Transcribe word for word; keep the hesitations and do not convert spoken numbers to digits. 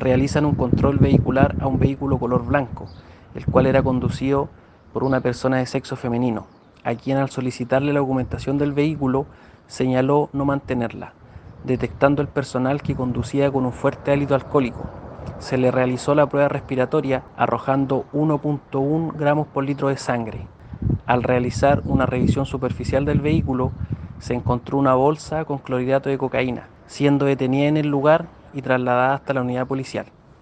realizan un control vehicular a un vehículo color blanco, el cual era conducido por una persona de sexo femenino, a quien al solicitarle la documentación del vehículo señaló no mantenerla, detectando el personal que conducía con un fuerte hálito alcohólico. Se le realizó la prueba respiratoria arrojando uno punto uno gramos por litro de sangre. Al realizar una revisión superficial del vehículo, se encontró una bolsa con clorhidrato de cocaína, siendo detenida en el lugar y trasladada hasta la unidad policial.